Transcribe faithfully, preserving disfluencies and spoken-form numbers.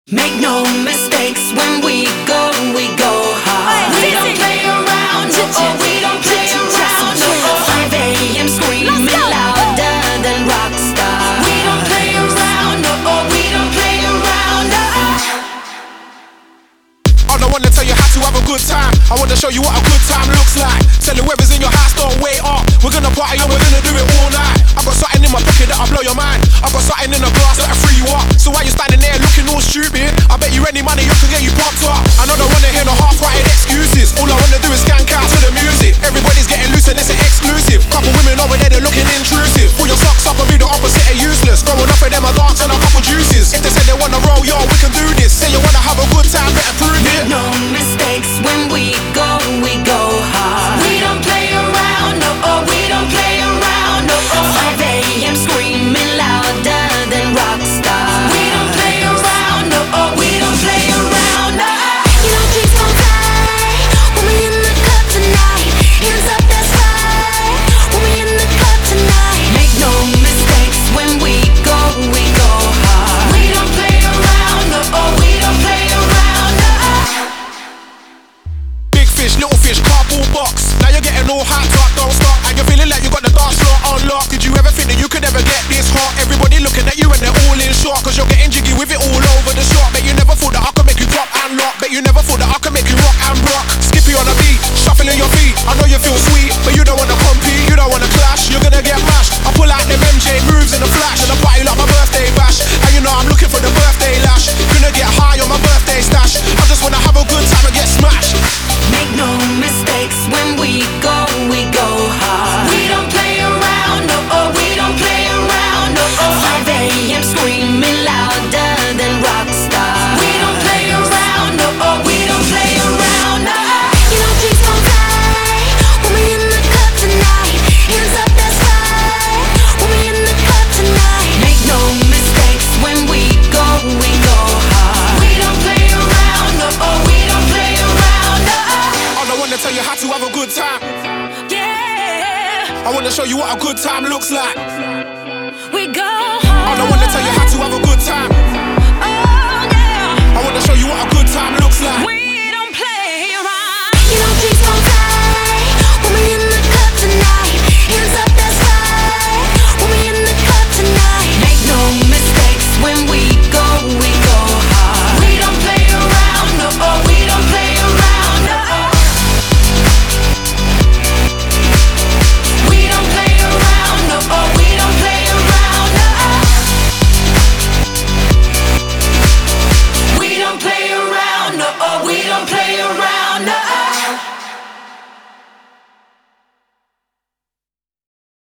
Make no mistakes, when we go, we go hard. We don't play around, oh, we don't play around. five A M screaming louder than rockstar. We don't play around, oh, we don't play around. I don't wanna tell you how to have a good time. I wanna show you what a good time looks like. Tell the whoever's in your house, don't wait up. We're gonna party and we're gonna do it all night. I got something in my pocket that'll blow your mind. I got something in the glass that'll free you up. So while you're standing there looking all stupid, I bet you any money I can get you pumped up. I know don't wanna hear no half-hearted excuses. All I wanna do is skank out to the music. Everybody's getting loose and it's an exclusive. Couple women over there, they're looking intrusive. Pull your socks up and be the opposite of useless. Throwing off of them a dance and a couple juices. If they say they wanna roll, yo, we can do this. Say you wanna have a good time, better prove it. No mistakes, when we go, we go hard. We don't play around, no, oh, we don't play around, no, oh. five A M screaming louder than rockstar. We don't play around, no, oh, we don't play around, no. You know drinks gon' die when we in the club tonight. Hands up, that's right. When we in the club tonight. Make no mistakes, when we go, we go hard. We don't play around, no, oh, we don't play around, no. Big fish, little fish, cardboard box. Now you're getting all hyped up, don't stop. And you're feeling like you got the dance floor unlocked. Did you ever think that you could ever get this hot? Everybody looking at you and they're all in shock, cause you're getting jiggy with it all over the shop. Bet you never thought that I could make you drop and lock. Bet you never thought that I could make you rock and rock. Skippy on the beat, shuffling your feet. I know you feel sweet, but you don't wanna compete, you don't wanna clash. You're gonna get mashed. I pull out them M J moves in a flash, and I party like my birthday bash. And you know I'm looking for the birthday lash. Gonna get high on my birthday stash. I just wanna have a good time and get smashed. Make no mistakes, when we go, we go hard. We don't play around, no, oh, we don't play around, no, oh. five A M screaming louder than rockstar. We don't play around, no, oh, we don't play around, no. You know drinks gon' die when we in the club tonight. Hands up, that's right. When we in the club tonight. Make no mistakes, when we go, we go hard. We don't play around, no, oh, we don't play around, no. I don't wanna tell you how to have a good time. Yeah. I wanna show you what a good time looks like.